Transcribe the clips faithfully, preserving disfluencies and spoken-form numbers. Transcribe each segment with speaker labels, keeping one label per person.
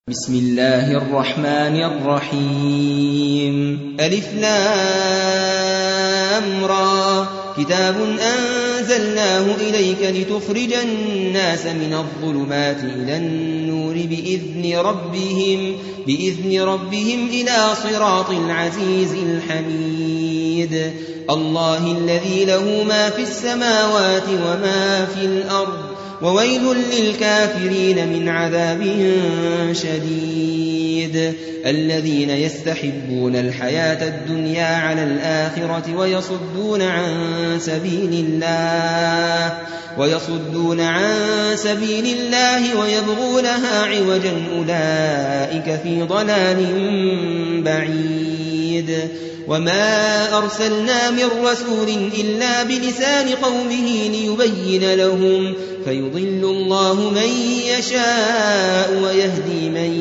Speaker 1: بسم الله الرحمن الرحيم ألف لام را كتاب أنزلناه إليك لتخرج الناس من الظلمات إلى النور بإذن ربهم, بإذن ربهم إلى صراط العزيز الحميد الله الذي له ما في السماوات وما في الأرض وويل للكافرين من عذاب شديد الذين يستحبون الحياة الدنيا على الآخرة ويصدون عن سبيل الله ويصدون عن سبيل الله ويبغونها عوجا أولئك في ضلال بعيد وما أرسلنا من رسول إلا بلسان قومه ليبين لهم فيضل الله من يشاء ويهدي من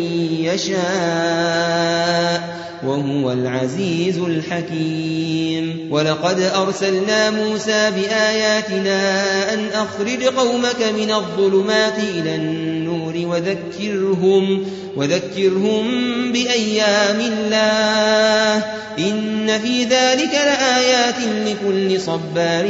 Speaker 1: يشاء وهو العزيز الحكيم ولقد أرسلنا موسى بآياتنا أن أخرج قومك من الظلمات إلى النور وذكرهم, وذكرهم بأيام الله إن في ذلك لآيات لكل صبار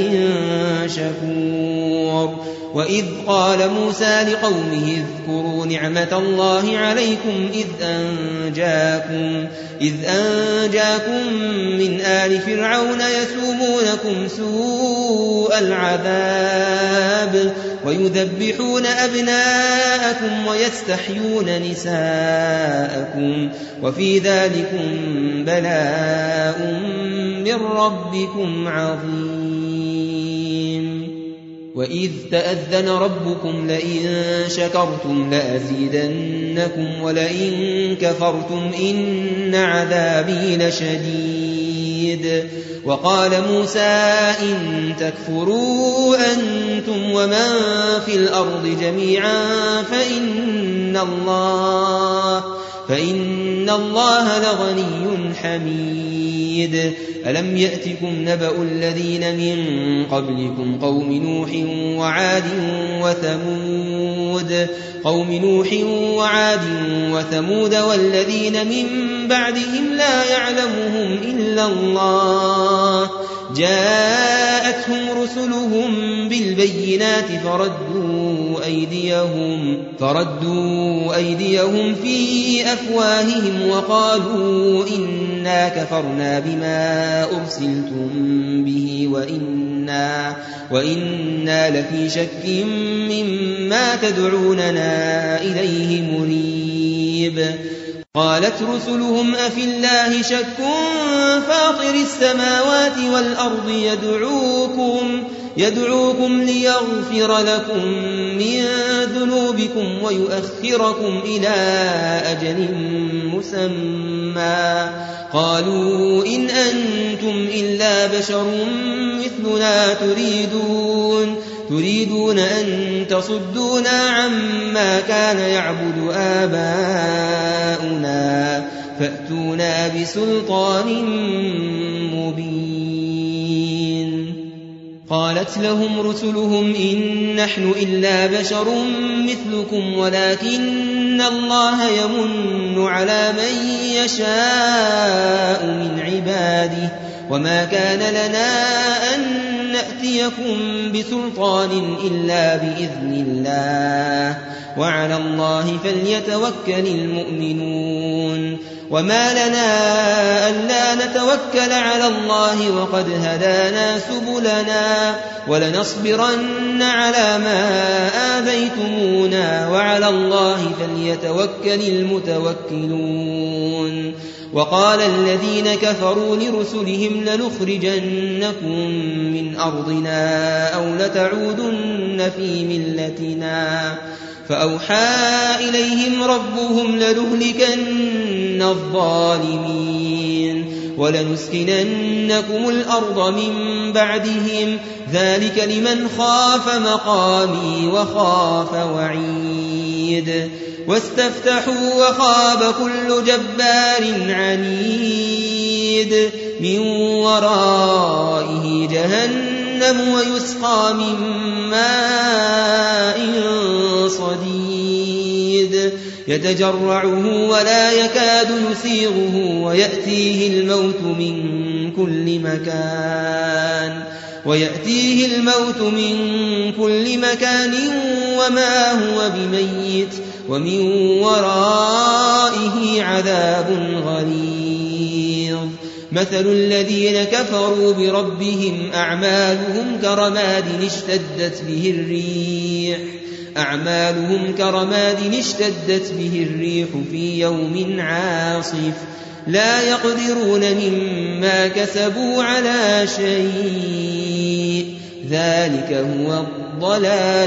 Speaker 1: شكور وإذ قال موسى لقومه اذكروا نعمة الله عليكم إذ أنجاكم, إذ أنجاكم من آل فرعون يسومونكم سوء العذاب ويذبحون أبناءكم ويستحيون نساءكم وفي ذلكم بلاء من ربكم عظيم وإذ تأذن ربكم لئن شكرتم لأزيدنكم ولئن كفرتم إن عذابي لشديد وقال موسى إن تكفروا أنتم ومن في الأرض جميعا فإن الله, فإن الله لغني حميد ألم يأتكم نبأ الذين من قبلكم قوم نوح وعاد وثمود قوم نوح وعاد وثمود والذين من بعدهم لا يعلمهم إلا الله جاءتهم رسلهم بالبينات فردوا أيديهم, فردوا أيديهم في أفواههم وقالوا إنا كفرنا بما أرسلتم به وإنا, وإنا لفي شك مما تدعوننا إليه مريب قالت رسلهم أفي الله شك فاطر السماوات والأرض يدعوكم, يدعوكم ليغفر لكم من ذنوبكم ويؤخركم إلى أجل مسمى قالوا إن أنتم إلا بشر مثلنا تريدون, تريدون أن تصدونا عما كان يعبد آباؤنا فأتونا بسلطان مبين قالت لهم رسلهم إن نحن إلا بشر مثلكم ولكن الله يمن على من يشاء من عباده وما كان لنا أن نأتيكم بسلطان إلا بإذن الله وعلى الله فليتوكل المؤمنون وما لنا ألا نتوكل على الله وقد هدانا سبلنا ولنصبرن على ما آذيتمونا وعلى الله فليتوكل المتوكلون وقال الذين كفروا لرسلهم لنخرجنكم من أرضنا أو لتعودن في ملتنا فأوحى إليهم ربهم لنهلكن الظالمين ولنسكننكم الأرض من بعدهم ذلك لمن خاف مقامي وخاف وعيد واستفتحوا وخاب كل جبار عنيد من ورائه جهنم ويسقى من ماء صديد يتجرعه ولا يكاد يسيغه ويأتيه الموت من كل مكان ويأتيه الموت من كل مكان وما هو بميت ومن ورائه عذاب غليظ. مثل الذين كفروا بربهم أعمالهم كرماد اشتدت به الريح أعمالهم كرماد اشتدت به الريح في يوم عاصف لا يقدرون مما كسبوا على شيء ذلك هو الضلال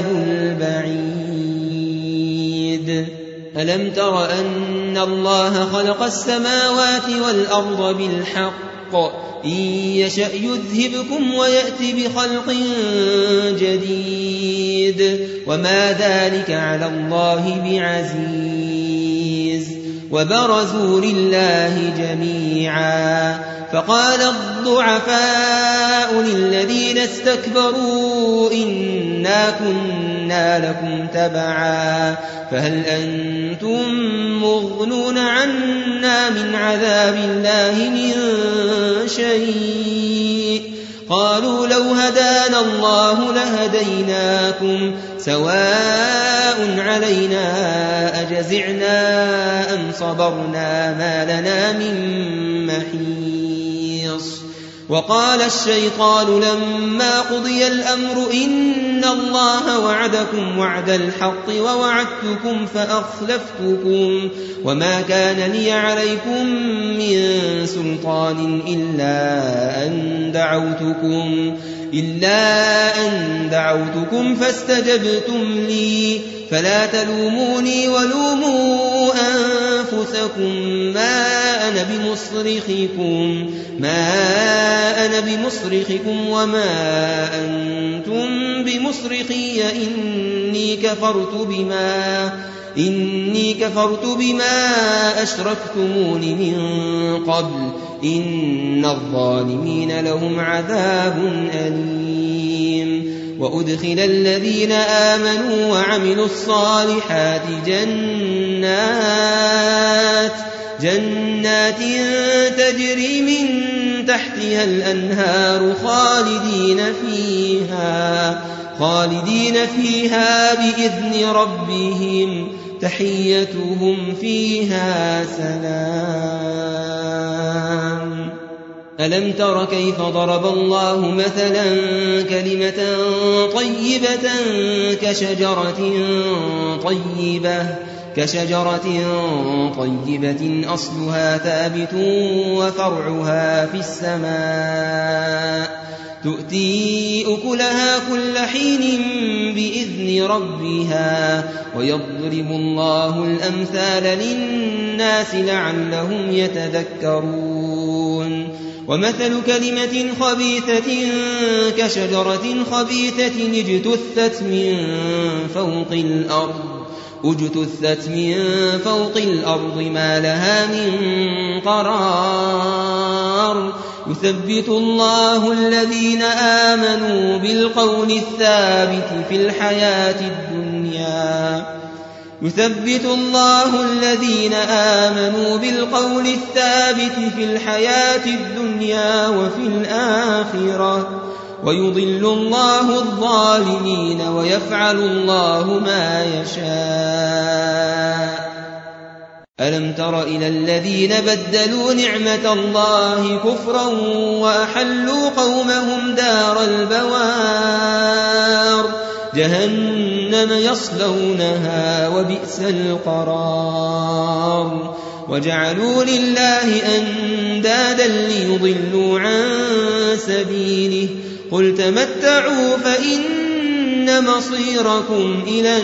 Speaker 1: البعيد. ألم تر أن الله خلق السماوات والأرض بالحق إن يشأ يذهبكم ويأت بخلق جديد وما ذلك على الله بعزيز. وبرزوا لله جميعا فقال الضعفاء للذين استكبروا إنا كنا لكم تبعا فهل أنتم مغنون عنا من عذاب الله من شيء قالوا لو هدانا الله لهديناكم سواء علينا أجزعنا أم صبرنا ما لنا من محيص. وقال الشيطان لما قضي الأمر إن الله وعدكم وعد الحق ووعدتكم فأخلفتكم وما كان لي عليكم من سلطان إلا أن دعوتكم إلا أن دعوتكم فاستجبتم لي فلا تلوموني ولوموا أنفسكم ما أنا بمصرخكم ما أنا بمصرخكم وما أنتم بمصرخي إني كفرت بما إني كفرت بما أشركتمون من قبل إن الظالمين لهم عذاب أليم. وأدخل الذين آمنوا وعملوا الصالحات جنات جنات تجري من تحتها الأنهار خالدين فيها خالدين فيها بإذن ربهم تحيتهم فيها سلام. ألم تر كيف ضرب الله مثلا كلمة طيبة كشجرة طيبة كشجرة طيبة أصلها ثابت وفرعها في السماء تؤتي أكلها كل حين بإذن ربها ويضرب الله الأمثال للناس لعلهم يتذكرون. ومثل كلمة خبيثة كشجرة خبيثة اجتثت من فوق الأرض اجتثت من فوق الأرض ما لها من قرار يثبت الله الذين آمنوا بالقول الثابت في الحياة الدنيا يثبت الله الذين آمنوا بالقول الثابت في الحياة الدنيا وفي الآخرة ويضل الله الظالمين ويفعل الله ما يشاء. ألم تر إلى الذين بدلوا نعمة الله كفرا وأحلوا قومهم دار البوار جهنم يصلونها وبئس القرار وجعلوا لله أندادا ليضلوا عن سبيله قل تمتعوا فإن مصيركم إلى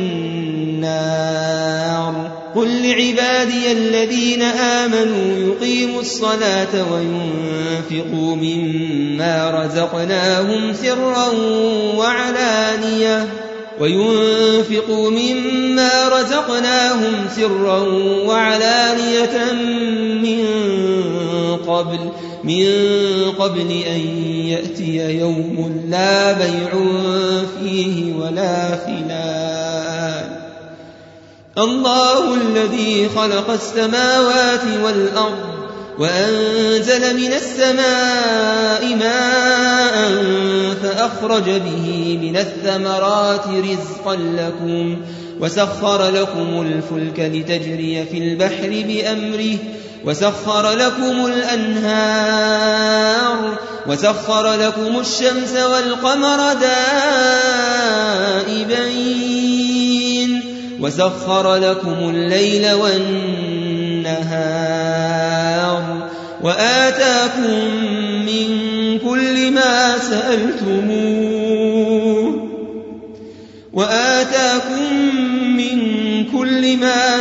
Speaker 1: النار. قل لعبادي الذين آمنوا يقيموا الصلاة وينفقوا مما رزقناهم سرا وعلانية وينفقوا مما رزقناهم سرا وعلانية من قبل من قبل أن يأتي يوم لا بيع فيه ولا خلال الله الذي خلق السماوات والأرض وأنزل من السماء ماء فأخرج به من الثمرات رزقا لكم وسخر لكم الفلك لتجري في البحر بأمره وسخر لكم الأنهار وسخر لكم الشمس والقمر دائبين وسخر لكم الليل والنهار وآتاكم من كل ما سألتموه وآتاكم من كل ما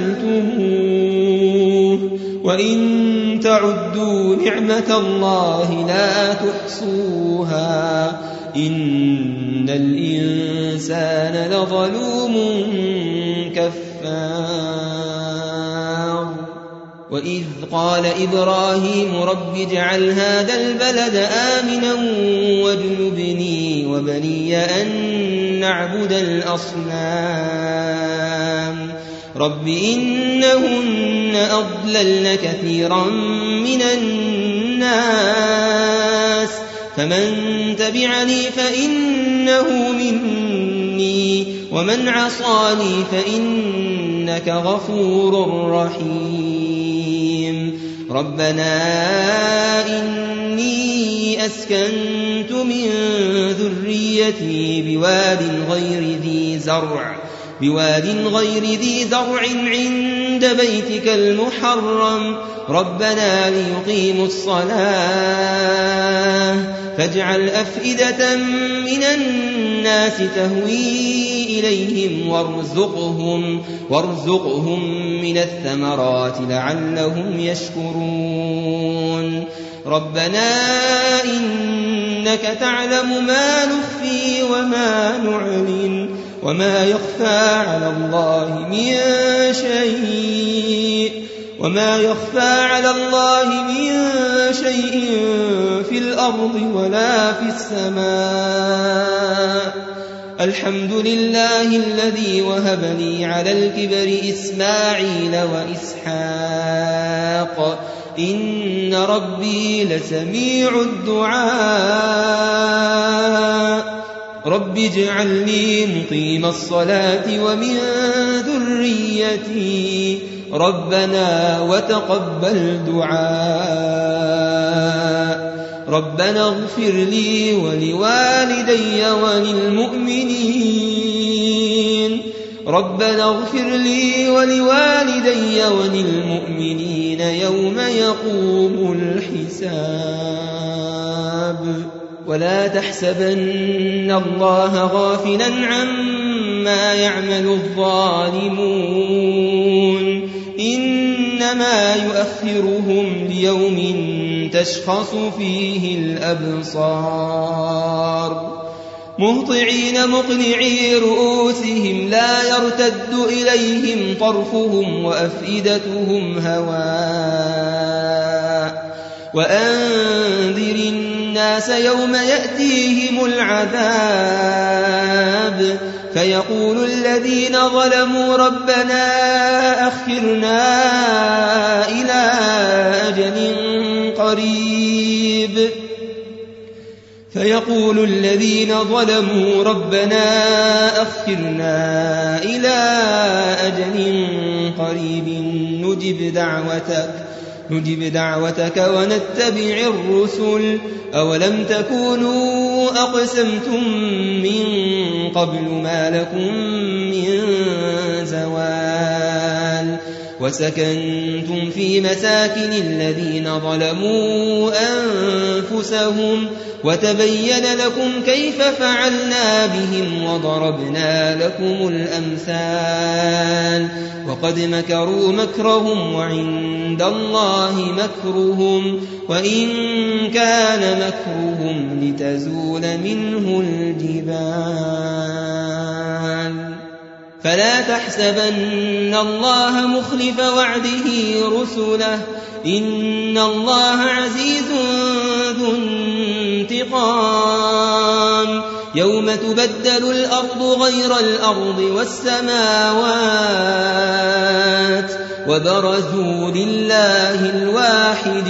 Speaker 1: سألتموه وإن تعدوا نعمة الله لا تحصوها إن الإنسان لظلوم كفار وإذ قال إبراهيم رب اجعل هذا البلد آمنا واجنبني وبني أن نعبد الأصنام رب إنهن أضللن كثيرا من الناس فمن تبعني فإنه مني ومن عصاني فإنك غفور رحيم ربنا إني أسكنت من ذريتي بواد غير ذي زرع بواد غير ذي زرع عند بيتك المحرم ربنا ليقيموا الصلاة فاجعل أفئدة من الناس تهوي إليهم وارزقهم, وارزقهم من الثمرات لعلهم يشكرون ربنا إنك تعلم ما نخفي وما نعلن وما يخفى على الله من شيء وما يخفى على الله من شيء في الأرض ولا في السماء الحمد لله الذي وهب لي على الكبر إسماعيل وإسحاق إن ربي لسميع الدعاء رب اجعلني مقيم الصلاة ومن ذريتي ربنا وتقبل دعاء ربنا اغفر لي ولوالدي وللمؤمنين ربنا اغفر لي ولوالدي وللمؤمنين يوم يقوم الحساب ولا تحسبن الله غافلا عما يعمل الظالمون إنما يؤخرهم ليوم تشخص فيه الأبصار مهطعين مقنعي رؤوسهم لا يرتد إليهم طرفهم وأفئدتهم هواء وأنذر الناس يوم يأتيهم العذاب فيقول الذين ظلموا ربنا أخرنا إلى أجل قريب فيقول الذين ظلموا ربنا أخرنا إلى أجل قريب نجب دعوتك نجب دعوتك ونتبع الرسل أولم تكونوا أقسمتم من قبل ما لكم من زوال وسكنتم في مساكن الذين ظلموا أنفسهم وتبين لكم كيف فعلنا بهم وضربنا لكم الأمثال وقد مكروا مكرهم وعند الله مكرهم وإن كان مكرهم لتزول منه الجبال فلا تحسبن الله مخلف وعده رسله إن الله عزيز ذو انتقام يوم تبدل الأرض غير الأرض والسماوات وبرزوا لله الواحد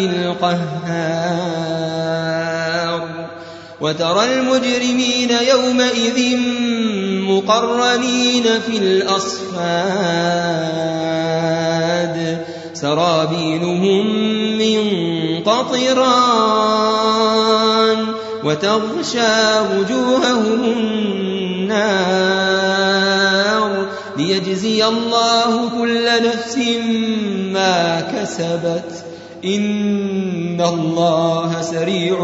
Speaker 1: القهار وترى المجرمين يومئذ مقرنين في الأصفاد سرابيلهم من قطران وتغشى وجوههم النار ليجزي الله كل نفس ما كسبت إن الله سريع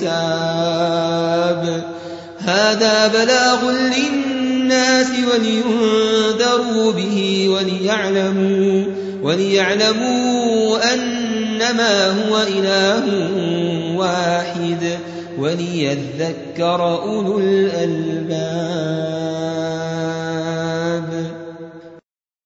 Speaker 1: الحساب هذا بلاغ للناس ولينذروا به وليعلموا, وليعلموا أنما هو إله واحد وليذكر أولو الألباب.